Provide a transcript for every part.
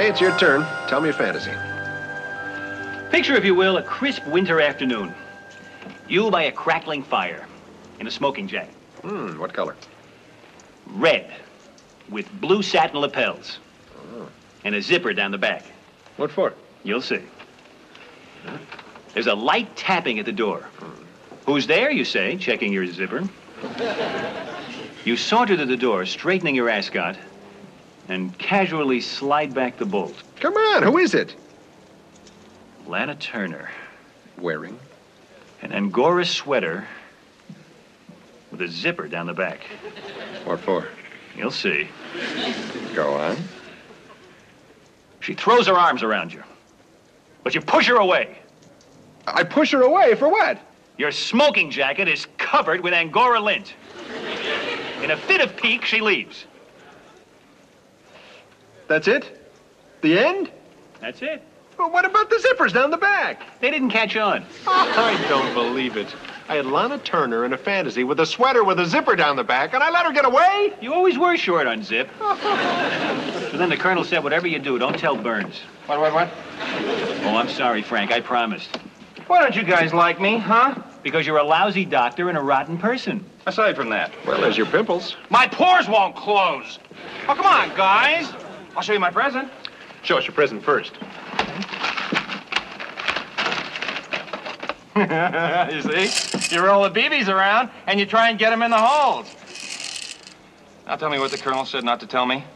Okay, it's your turn. Tell me a fantasy. Picture, if you will, a crisp winter afternoon. You by a crackling fire in a smoking jacket. What color? Red, with blue satin lapels. And a zipper down the back. What for? You'll see. There's a light tapping at the door. Who's there, you say, checking your zipper? You saunter to the door, straightening your ascot, and casually slide back the bolt. Come on, who is it? Lana Turner. Wearing? An Angora sweater with a zipper down the back. What for? You'll see. Go on. She throws her arms around you, but you push her away. I push her away for what? Your smoking jacket is covered with Angora lint. In a fit of pique, she leaves. That's it? The end? That's it. Well, what about the zippers down the back? They didn't catch on. I don't believe it. I had Lana Turner in a fantasy with a sweater with a zipper down the back, and I let her get away? You always were short on zip. So then the colonel said, whatever you do, don't tell Burns. What? Oh, I'm sorry, Frank. I promised. Why don't you guys like me, huh? Because you're a lousy doctor and a rotten person. Aside from that. Well, there's your pimples. My pores won't close. Oh, come on, guys. I'll show you my present. Show us your present first. You see? You roll the BBs around, and you try and get them in the holes. Now tell me what the colonel said not to tell me.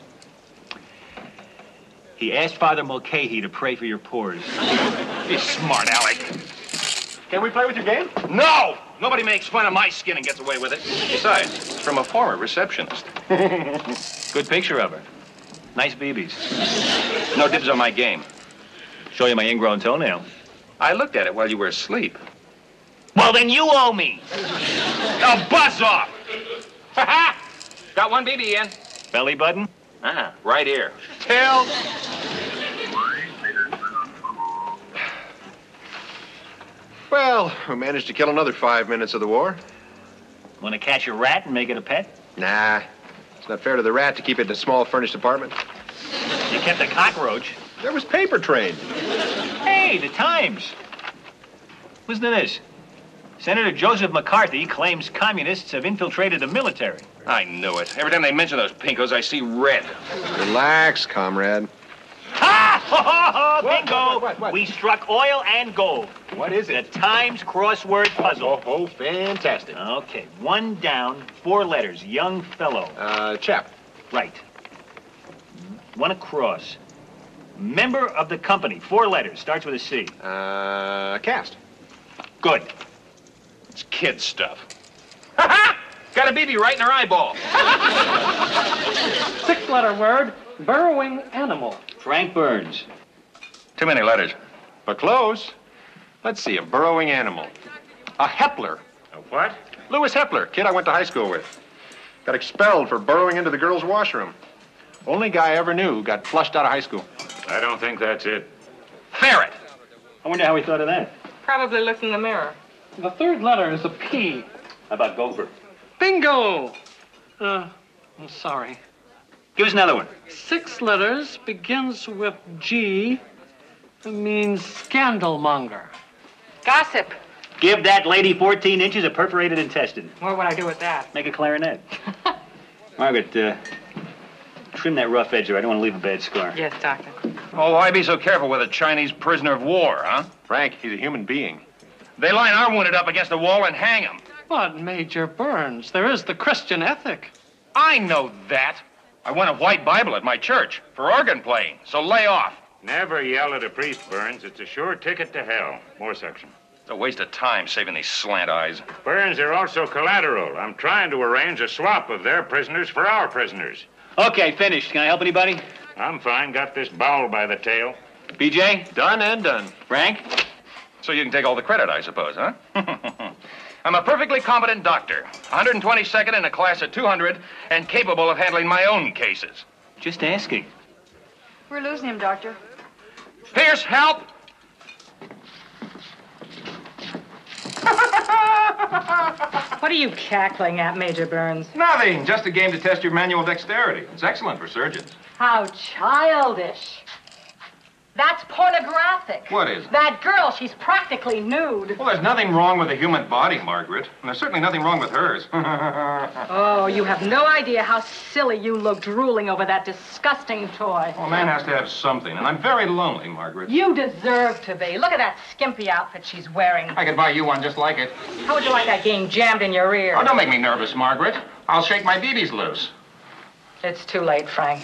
He asked Father Mulcahy to pray for your pores. You smart Alec. Can we play with your game? No! Nobody makes fun of my skin and gets away with it. Besides, it's from a former receptionist. Good picture of her. Nice BBs. No dibs on my game. Show you my ingrown toenail. I looked at it while you were asleep. Well, then you owe me. Now buzz off! Ha-ha! Got one BB in. Belly button? Right here. Tail. Well, we managed to kill another 5 minutes of the war. Want to catch a rat and make it a pet? Nah. It's not fair to the rat to keep it in a small furnished apartment. You kept a cockroach. There was paper train. Hey, the Times. Listen to this. Senator Joseph McCarthy claims communists have infiltrated the military. I knew it. Every time they mention those pinkos, I see red. Relax, comrade. Ha! Ho, ho, ho! Bingo! What? We struck oil and gold. What is The it? Times crossword puzzle. Oh, fantastic. Okay, 1 down, 4 letters. Young fellow. Chap. Right. 1 across. Member of the company. 4 letters. Starts with a C. Cast. Good. It's kid stuff. Ha-ha! Got a BB right in her eyeball. 6-letter word, burrowing animal. Frank Burns. Too many letters. But close. Let's see, a burrowing animal. A Hepler. A what? Louis Hepler, kid I went to high school with. Got expelled for burrowing into the girls' washroom. Only guy I ever knew who got flushed out of high school. I don't think that's it. Ferret. I wonder how he thought of that. Probably looked in the mirror. The 3rd letter is a P. How about gopher? Bingo! I'm sorry. Give us another one. 6 letters, begins with G. It means scandalmonger. Gossip. Give that lady 14 inches of perforated intestine. What would I do with that? Make a clarinet. Margaret, trim that rough edge there. I don't want to leave a bad scar. Yes, doctor. Oh, why be so careful with a Chinese prisoner of war, huh? Frank, he's a human being. They line our wounded up against the wall and hang him. But, Major Burns, there is the Christian ethic. I know that. I won a white Bible at my church for organ playing, so lay off. Never yell at a priest, Burns. It's a sure ticket to hell. More section. It's a waste of time saving these slant eyes. Burns, they're also collateral. I'm trying to arrange a swap of their prisoners for our prisoners. Okay, finished. Can I help anybody? I'm fine. Got this bowel by the tail. BJ? Done and done. Frank? So you can take all the credit, I suppose, huh? I'm a perfectly competent doctor, 122nd in a class of 200, and capable of handling my own cases. Just asking. We're losing him, doctor. Pierce, help! What are you cackling at, Major Burns? Nothing. Just a game to test your manual dexterity. It's excellent for surgeons. How childish. That's pornographic. What is? That girl, she's practically nude. Well, there's nothing wrong with the human body, Margaret. And there's certainly nothing wrong with hers. Oh, you have no idea how silly you look drooling over that disgusting toy. Well, a man has to have something, and I'm very lonely, Margaret. You deserve to be. Look at that skimpy outfit she's wearing. I could buy you one just like it. How would you like that getting jammed in your ear? Oh, don't make me nervous, Margaret. I'll shake my BBs loose. It's too late, Frank.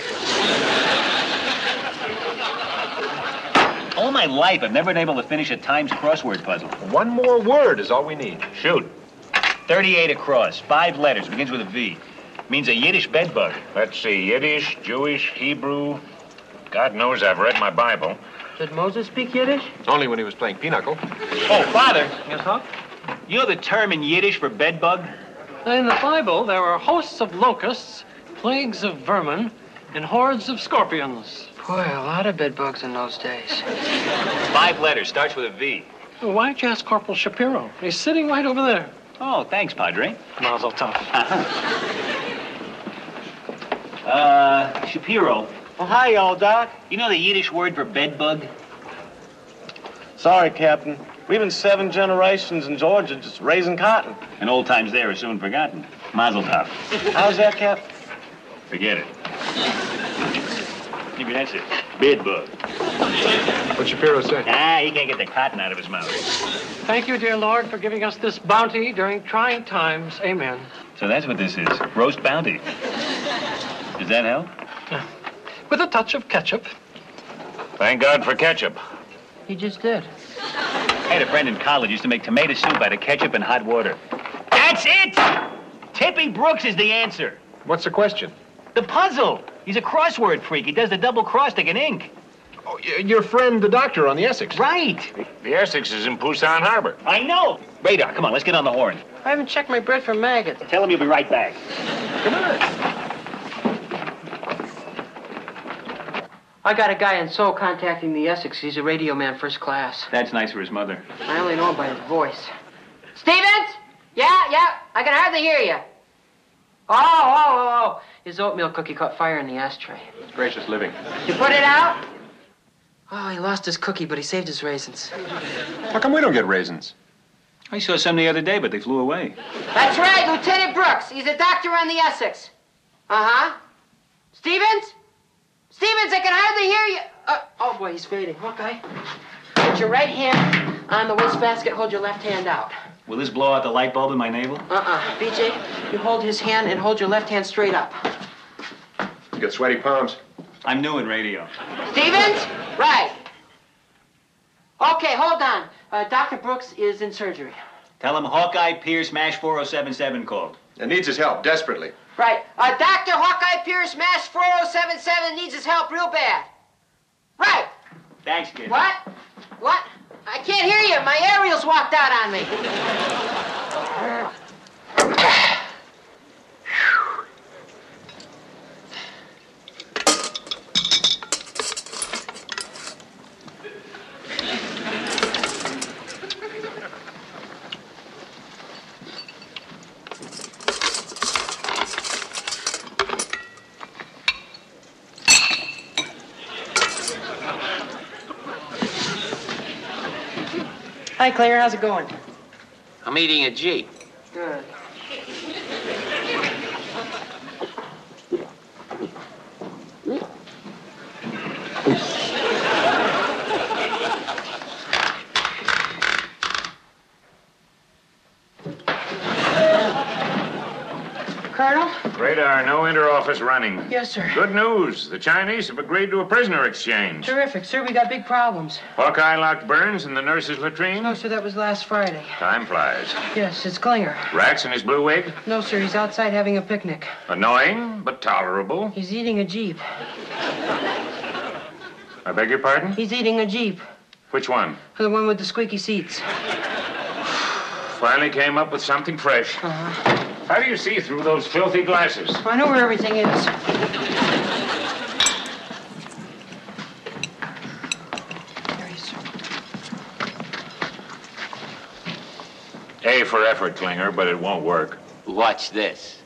All my life, I've never been able to finish a Times crossword puzzle. One more word is all we need. Shoot. 38 across, 5 letters, begins with a V. Means a Yiddish bedbug. Let's see, Yiddish, Jewish, Hebrew. God knows I've read my Bible. Did Moses speak Yiddish? Only when he was playing pinochle. Oh, Father, Yes, huh? you know the term in Yiddish for bedbug? In the Bible, there are hosts of locusts, plagues of vermin, and hordes of scorpions. Boy, a lot of bed bugs in those days. 5 letters, starts with a V. Well, why don't you ask Corporal Shapiro? He's sitting right over there. Oh, thanks, Padre. Mazel tov. Shapiro. Well, hi, old Doc. You know the Yiddish word for bedbug? Sorry, Captain. We've been 7 generations in Georgia just raising cotton. And old times there are soon forgotten. Mazel tov. How's that, Cap? Forget it. Maybe that's it. Bedbug. What'd Shapiro say? Ah, he can't get the cotton out of his mouth. Thank you, dear Lord, for giving us this bounty during trying times. Amen. So that's what this is. Roast bounty. Does that help? With a touch of ketchup. Thank God for ketchup. He just did. I had a friend in college used to make tomato soup out of ketchup and hot water. That's it! Tippy Brooks is the answer. What's the question? The puzzle. He's a crossword freak. He does the double cross-stick in ink. Oh, your friend, the doctor on the Essex. Right. The Essex is in Pusan Harbor. I know. Radar, come on, let's get on the horn. I haven't checked my bread for maggots. Tell him you'll be right back. Come on. I got a guy in Seoul contacting the Essex. He's a radio man first class. That's nice for his mother. I only know him by his voice. Stevens? Yeah, I can hardly hear you. Oh. His oatmeal cookie caught fire in the ashtray. It's gracious living. You put it out? Oh, he lost his cookie, but he saved his raisins. How come we don't get raisins? I saw some the other day, but they flew away. That's right, Lieutenant Brooks. He's a doctor on the Essex. Uh-huh. Stevens? Stevens, I can hardly hear you. Oh, boy, he's fading. Okay. Put your right hand on the wastebasket. Hold your left hand out. Will this blow out the light bulb in my navel? BJ, you hold his hand and hold your left hand straight up. You got sweaty palms. I'm new in radio. Stevens? Right. Okay, hold on. Dr. Brooks is in surgery. Tell him Hawkeye Pierce MASH 4077 called. And needs his help, desperately. Right. Dr. Hawkeye Pierce, MASH 4077, needs his help real bad. Right. Thanks, kid. What? I can't hear you. My aerials walked out on me. Hi, Claire. How's it going? I'm eating a G. Good. Colonel? Radar, no inter-office running. Yes, sir. Good news. The Chinese have agreed to a prisoner exchange. Terrific, sir. We got big problems. Hawkeye locked Burns in the nurse's latrine. No, sir, that was last Friday. Time flies. Yes, it's Klinger. Rats in his blue wig. No, sir, he's outside having a picnic. Annoying, but tolerable. He's eating a Jeep. I beg your pardon? He's eating a Jeep. Which one? The one with the squeaky seats. Finally came up with something fresh. How do you see through those filthy glasses? I know where everything is. There he is, sir. A for effort, Klinger, but it won't work. Watch this.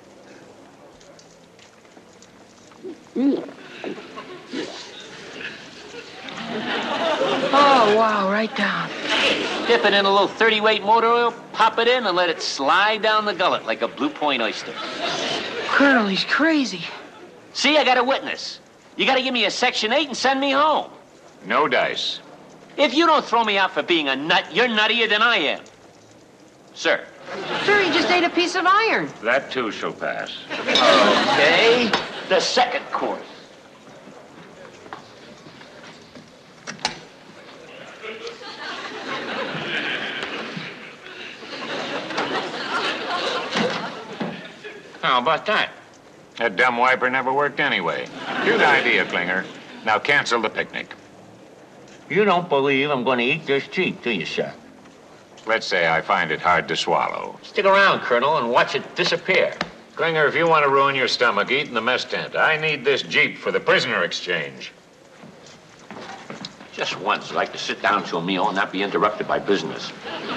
Oh, wow, right down. Dip it in a little 30-weight motor oil, pop it in, and let it slide down the gullet like a Blue Point oyster. Colonel, he's crazy. See, I got a witness. You got to give me a Section 8 and send me home. No dice. If you don't throw me out for being a nut, you're nuttier than I am. Sir. Sir, he just ate a piece of iron. That too shall pass. Okay. The second course. How about that? That dumb wiper never worked anyway. Good idea, Klinger. Now cancel the picnic. You don't believe I'm going to eat this Jeep, do you, sir? Let's say I find it hard to swallow. Stick around, Colonel, and watch it disappear. Klinger, if you want to ruin your stomach, eat in the mess tent. I need this Jeep for the prisoner exchange. Just once, I'd like to sit down to a meal and not be interrupted by business.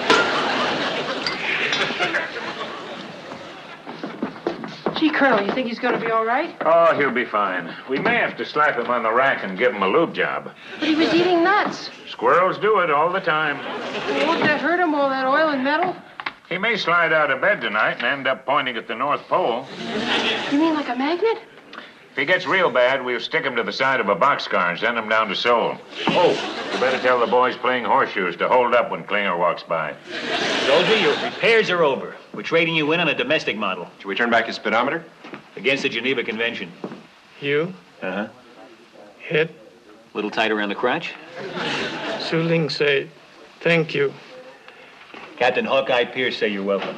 Gee, Colonel, you think he's going to be all right? Oh, he'll be fine. We may have to slap him on the rack and give him a lube job. But he was eating nuts. Squirrels do it all the time. Well, won't that hurt him, all that oil and metal? He may slide out of bed tonight and end up pointing at the North Pole. You mean like a magnet? If he gets real bad, we'll stick him to the side of a boxcar and send him down to Seoul. Oh, you better tell the boys playing horseshoes to hold up when Klinger walks by. Soldier, your repairs are over. We're trading you in on a domestic model. Should we turn back his speedometer? Against the Geneva Convention. You Uh-huh. hit Little tight around the crotch? Su Ling say thank you. Captain Hawkeye Pierce say you're welcome.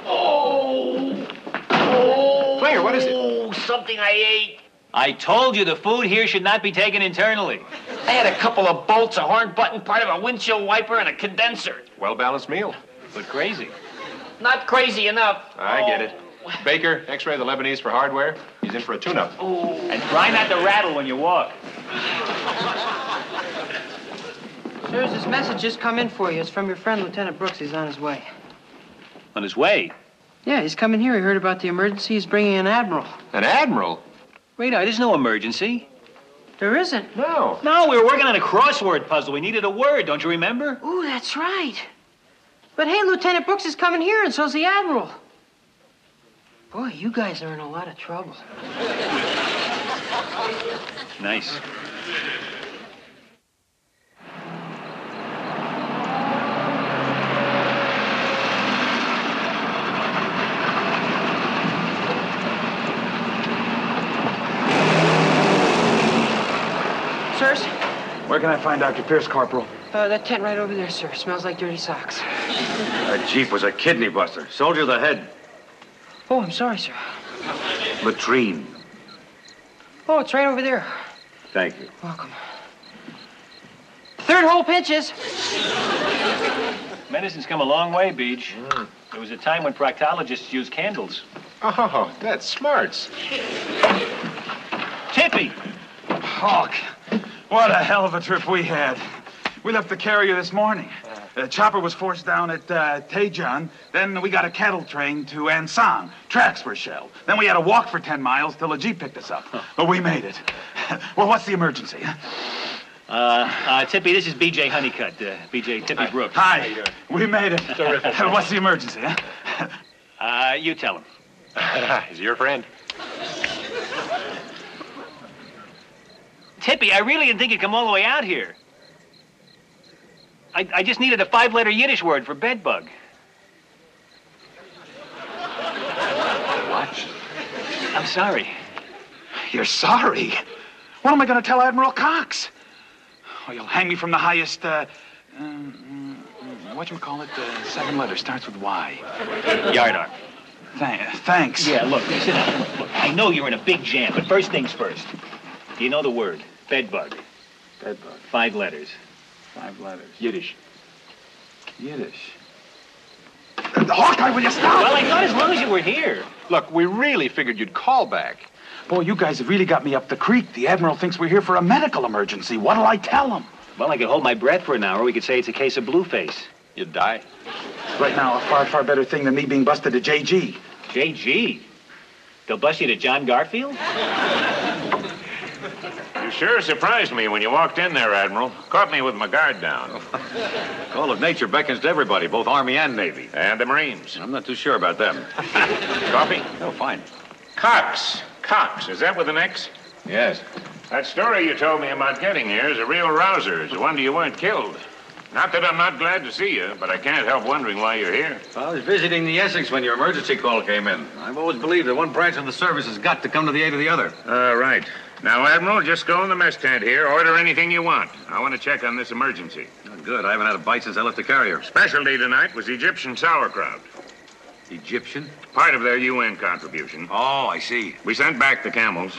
Klinger, what is it? Oh, something I ate. I told you the food here should not be taken internally. I had a couple of bolts, a horn button, part of a windshield wiper, and a condenser. Well-balanced meal. But crazy. Not crazy enough. I get it. Baker, X-ray the Lebanese for hardware. He's in for a tune-up. And try not to rattle when you walk. Sir, this message just come in for you. It's from your friend, Lieutenant Brooks. He's on his way. On his way. Yeah, he's coming here. He heard about the emergency. He's bringing an admiral. An admiral? Radar, there's no emergency. There isn't. No. No, we were working on a crossword puzzle. We needed a word, don't you remember? Ooh, that's right. But hey, Lieutenant Brooks is coming here, and so's the admiral. Boy, you guys are in a lot of trouble. Nice. Sirs? Where can I find Dr. Pierce, Corporal? That tent right over there, sir. Smells like dirty socks. That Jeep was a kidney buster. Soldier the head. Oh, I'm sorry, sir. Latrine. Oh, it's right over there. Thank you. Welcome. Third hole pitches. Medicine's come a long way, Beach. There was a time when proctologists used candles. Oh, that's smarts. Tippy! Hawk, what a hell of a trip we had. We left the carrier this morning. The chopper was forced down at Daejeon. Then we got a cattle train to Ansang. Tracks were shelled. Then we had to walk for 10 miles till a Jeep picked us up. But we made it. Well, what's the emergency? Tippy, this is B.J. Honeycutt. B.J. Tippy Brooks. Hi. We made it. Terrific. What's the emergency, huh? You tell him. He's your friend. Tippy, I really didn't think you'd come all the way out here. I just needed a 5-letter Yiddish word for bedbug. What? I'm sorry. You're sorry? What am I going to tell Admiral Cox? Oh, you'll hang me from the highest, whatchamacallit, 7 letters, starts with Y. Yardar. Thanks. Yeah, look, sit down. Look, I know you're in a big jam, but first things first. Do you know the word? Bedbug. Bedbug. 5 letters. 5 letters. Yiddish. Yiddish. Hawkeye, will you stop? Well, I thought as long as you were here. Look, we really figured you'd call back. Boy, you guys have really got me up the creek. The Admiral thinks we're here for a medical emergency. What'll I tell him? Well, I could hold my breath for an hour. We could say it's a case of blueface. You'd die. Right now, a far, far better thing than me being busted at JG. JG? They'll bust you to John Garfield? You You sure surprised me when you walked in there, Admiral. Caught me with my guard down. Call of nature beckons to everybody, both Army and Navy. And the Marines. I'm not too sure about them. Coffee? Oh, fine. Cox. Cox. Is that with an X? Yes. That story you told me about getting here is a real rouser. It's a wonder you weren't killed. Not that I'm not glad to see you, but I can't help wondering why you're here. I was visiting the Essex when your emergency call came in. I've always believed that one branch of the service has got to come to the aid of the other. Right. Now, Admiral, just go in the mess tent here. Order anything you want. I want to check on this emergency. Oh, good. I haven't had a bite since I left the carrier. Specialty tonight was Egyptian sauerkraut. Egyptian? Part of their UN contribution. Oh, I see. We sent back the camels.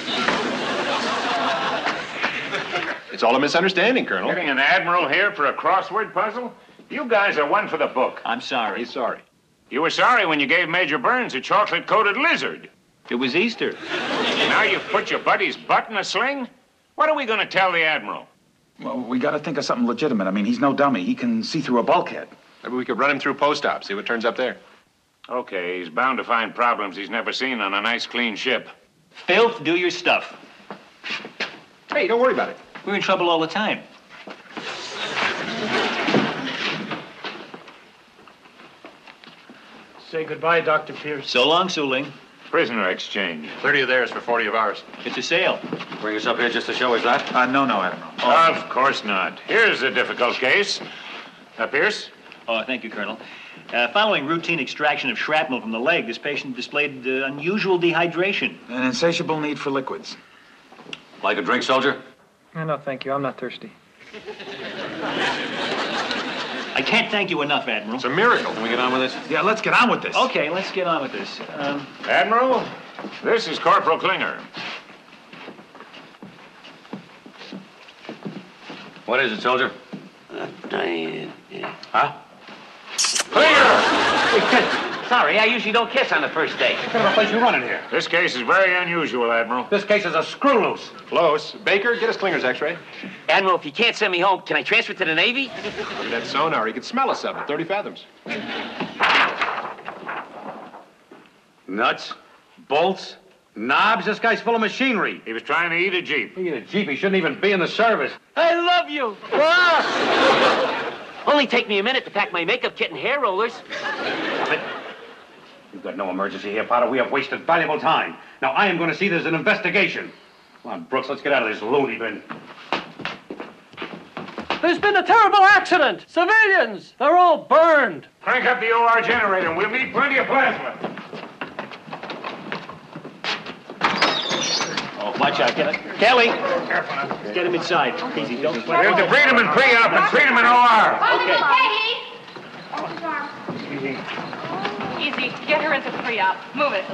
It's all a misunderstanding, Colonel. Getting an admiral here for a crossword puzzle? You guys are one for the book. I'm sorry. He's sorry. You were sorry when you gave Major Burns a chocolate-coated lizard. It was Easter. Now you've put your buddy's butt in a sling? What are we going to tell the admiral? Well, we got to think of something legitimate. I mean, he's no dummy. He can see through a bulkhead. Maybe we could run him through post-op, see what turns up there. Okay, he's bound to find problems he's never seen on a nice, clean ship. Filth, do your stuff. Hey, don't worry about it. We're in trouble all the time. Say goodbye, Dr. Pierce. So long, Suling. Prisoner exchange. 30 of theirs for 40 of ours. It's a sale. Bring us up here just to show us that? No, Admiral. Of course not. Here's a difficult case. Pierce? Oh, thank you, Colonel. Following routine extraction of shrapnel from the leg, this patient displayed unusual dehydration. An insatiable need for liquids. Like a drink, soldier? No, thank you. I'm not thirsty. I can't thank you enough, Admiral. It's a miracle. Can we get on with this? Yeah, let's get on with this. Okay, let's get on with this. Admiral, this is Corporal Klinger. What is it, soldier? Huh? Klinger! Sorry, I usually don't kiss on the first date. What kind of a place you running here? This case is very unusual, Admiral. This case is a screw loose. Close. Baker, get us Klinger's x-ray. Admiral, if you can't send me home, can I transfer to the Navy? Look at that sonar. He could smell us up at 30 fathoms. Nuts, bolts, knobs. This guy's full of machinery. He was trying to eat a Jeep. He a Jeep. He shouldn't even be in the service. I love you. Only take me a minute to pack my makeup kit and hair rollers. You've got no emergency here, Potter. We have wasted valuable time. Now, I am going to see there's an investigation. Come on, Brooks, let's get out of this loony bin. There's been a terrible accident. Civilians, they're all burned. Crank up the OR generator, and we'll need plenty of plasma. Oh, watch out, Kelly. Get him inside. Easy, don't sweat. We'll debride him in pre-op and treat him in OR. Okay. Easy. Get her into pre-op. Move it.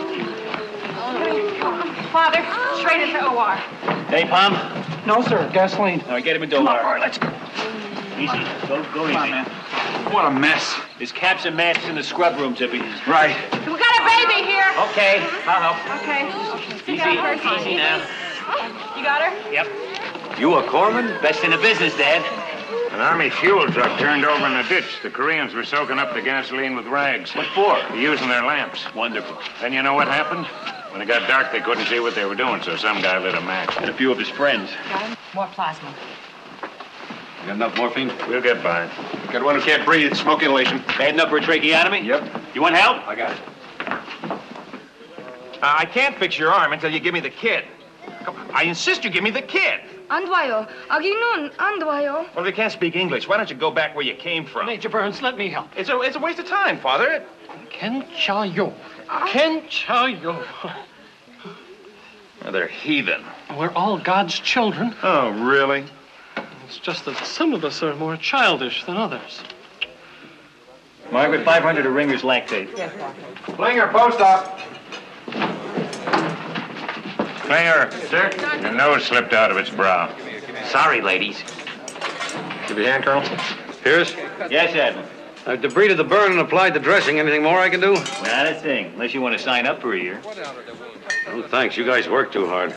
Father, straight into OR. Hey, Pom. No, sir. Gasoline. All right, get him into OR. Let's go. Easy. Go Come easy. on, man. What a mess. There's caps and masks in the scrub room, Tippy. Right. We got a baby here. Okay, I'll help. Okay. Easy now. You got her? Yep. You a corpsman? Best in the business, Dad. An Army fuel truck turned over in a ditch. The Koreans were soaking up the gasoline with rags. What for? Using their lamps. Wonderful. Then you know what happened? When it got dark, they couldn't see what they were doing, so some guy lit a match. And a few of his friends. Got him? More plasma. You got enough morphine? We'll get by. Got one who can't breathe. Smoke inhalation. Bad enough for a tracheotomy? Yep. You want help? I got it. I can't fix your arm until you give me the kid. Come on, I insist you give me the kid. 안 돼요. 아기는 안 돼요. Well, if you can't speak English, why don't you go back where you came from? Major Burns, let me help. It's a waste of time, Father. 괜찮아요. 괜찮아요. They're heathen. We're all God's children. Oh, really? It's just that some of us are more childish than others. Margaret, 500 of Ringer's lactate. Klinger, post-op. Klinger, sir, your nose slipped out of its brow. Sorry, ladies. Give you a hand, Colonel. Pierce? Yes, Admiral. I've debrided the burn and applied the dressing. Anything more I can do? Not a thing, unless you want to sign up for a year. Oh, thanks. You guys work too hard.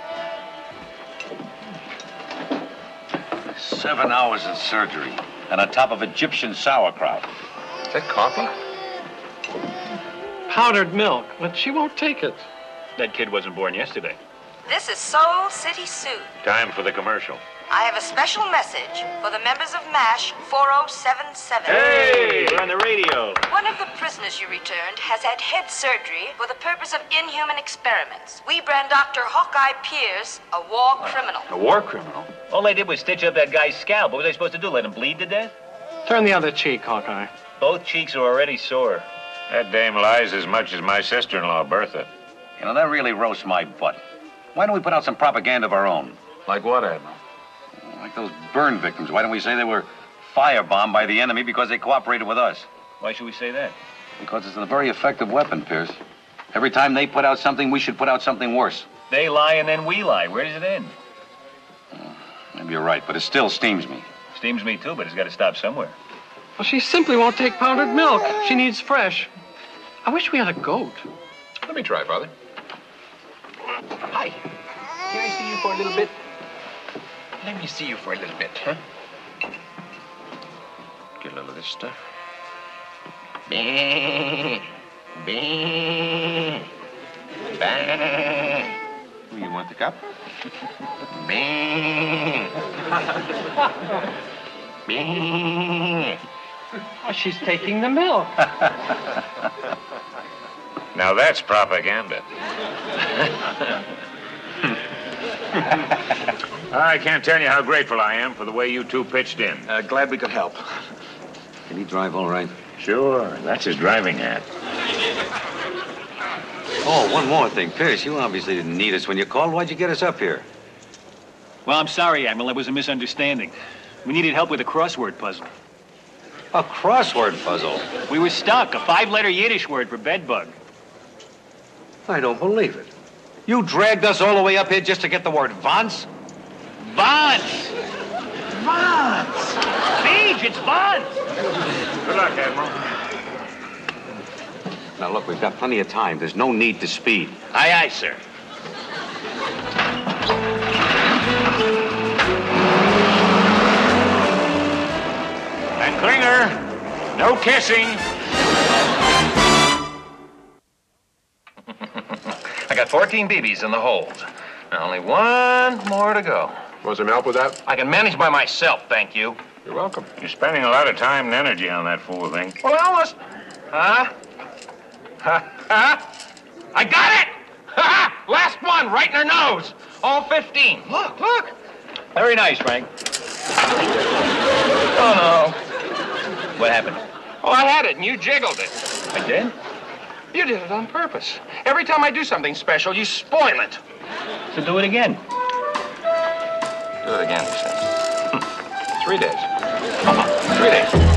7 hours in surgery, and on top of Egyptian sauerkraut. Is that coffee? Powdered milk, but she won't take it. That kid wasn't born yesterday. This is Soul City Sue. Time for the commercial. I have a special message for the members of MASH 4077. Hey, we're on the radio. One of the prisoners you returned has had head surgery for the purpose of inhuman experiments. We brand Dr. Hawkeye Pierce a war criminal. A war criminal? All they did was stitch up that guy's scalp. What were they supposed to do, let him bleed to death? Turn the other cheek, Hawkeye. Both cheeks are already sore. That dame lies as much as my sister-in-law, Bertha. You know, that really roasts my butt. Why don't we put out some propaganda of our own? Like what, Admiral? Like those burn victims. Why don't we say they were firebombed by the enemy because they cooperated with us? Why should we say that? Because it's a very effective weapon, Pierce. Every time they put out something, we should put out something worse. They lie and then we lie. Where does it end? Maybe you're right, but it still steams me. Steams me too, but it's got to stop somewhere. Well, she simply won't take powdered milk. She needs fresh. I wish we had a goat. Let me try, Father. Hi. Can I see you for a little bit? Let me see you for a little bit, huh? Get a little of this stuff. Bah. Bah. Bah. You want the cup? Bah. Bah. Oh, she's taking the milk. Now that's propaganda. I can't tell you how grateful I am for the way you two pitched in. Glad we could help. Can he drive all right? Sure, that's his driving hat. Oh, one more thing. Pierce, you obviously didn't need us when you called. Why'd you get us up here? Well, I'm sorry, Admiral. It was a misunderstanding. We needed help with a crossword puzzle. A crossword puzzle? We were stuck. A 5-letter Yiddish word for bedbug. I don't believe it. You dragged us all the way up here just to get the word Vance? Vance! Vance! Beach, it's Vance! Good luck, Admiral. Now, look, we've got plenty of time. There's no need to speed. Aye, aye, sir. And Klinger, no kissing. I got 14 BBs in the hold. Now, only one more to go. Want some help with that? I can manage by myself, thank you. You're welcome. You're spending a lot of time and energy on that fool thing. Well, I almost... Huh? I got it! Last one, right in her nose. All 15. Look, look. Very nice, Frank. Oh, no. What happened? Oh, I had it, and you jiggled it. I did? You did it on purpose. Every time I do something special, you spoil it. So do it again. Do it again, he says. 3 days. 3 days.